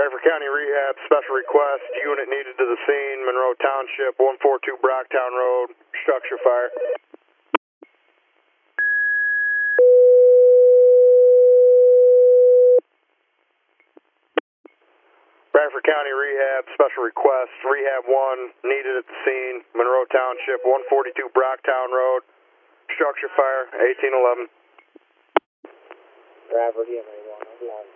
Bradford County Rehab, special request, unit needed to the scene, Monroe Township, 142 Brocktown Road, structure fire. Bradford County Rehab, special request, Rehab 1, needed at the scene, Monroe Township, 142 Brocktown Road, structure fire, 1811. Bradford, EMA 1,